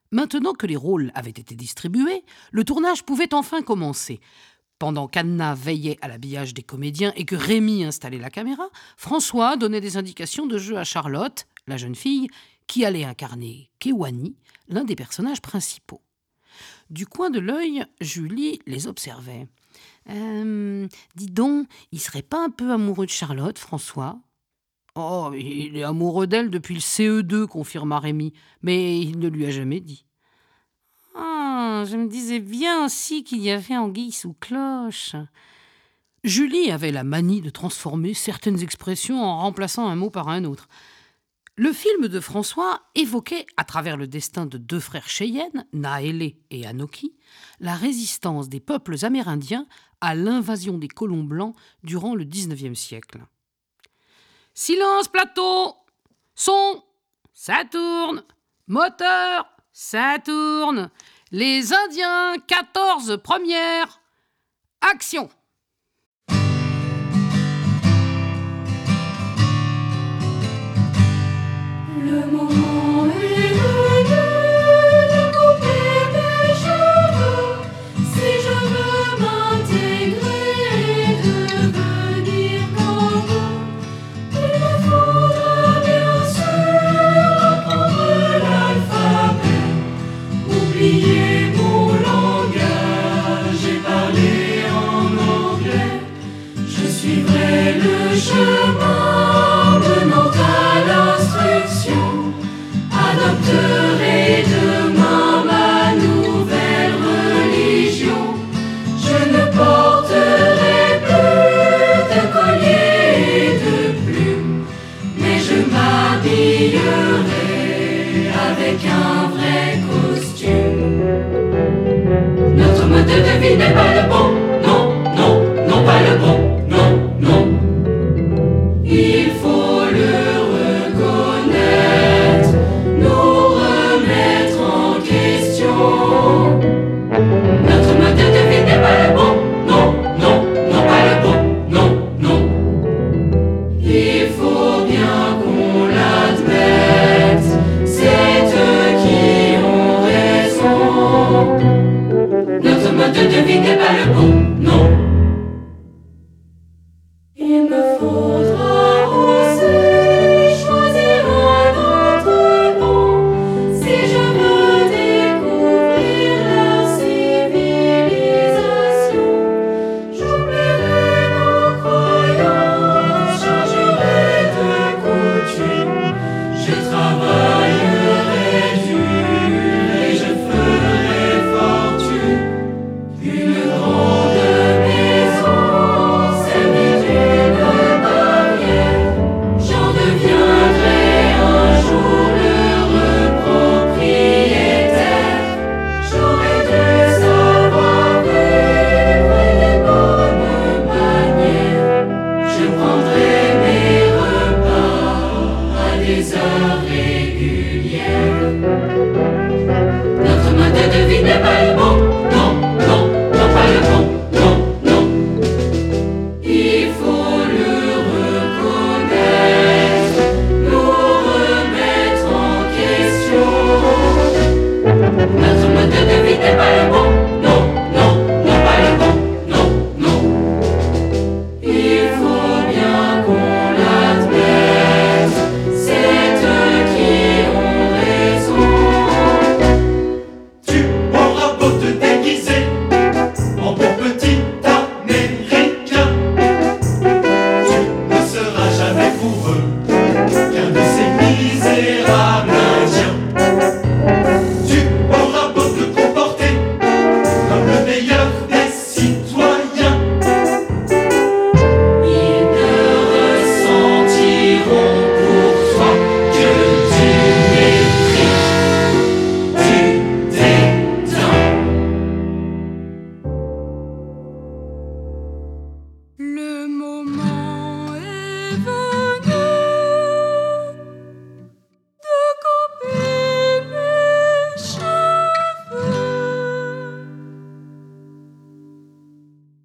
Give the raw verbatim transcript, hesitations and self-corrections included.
Maintenant que les rôles avaient été distribués, le tournage pouvait enfin commencer. Pendant qu'Anna veillait à l'habillage des comédiens et que Rémi installait la caméra, François donnait des indications de jeu à Charlotte, la jeune fille, qui allait incarner Kéwani, l'un des personnages principaux. Du coin de l'œil, Julie les observait. Euh, « Dis donc, il serait pas un peu amoureux de Charlotte, François ?»« Oh, il est amoureux d'elle depuis le C E deux, confirma Rémi, mais il ne lui a jamais dit. »« Ah, je me disais bien aussi qu'il y avait anguille sous cloche. » Julie avait la manie de transformer certaines expressions en remplaçant un mot par un autre. Le film de François évoquait, à travers le destin de deux frères Cheyenne, Naélé et Anoki, la résistance des peuples amérindiens à l'invasion des colons blancs durant le dix-neuvième siècle. « Silence plateau! Son! Ça tourne! Moteur! Ça tourne! Les Indiens, quatorze premières! Action !» Le moment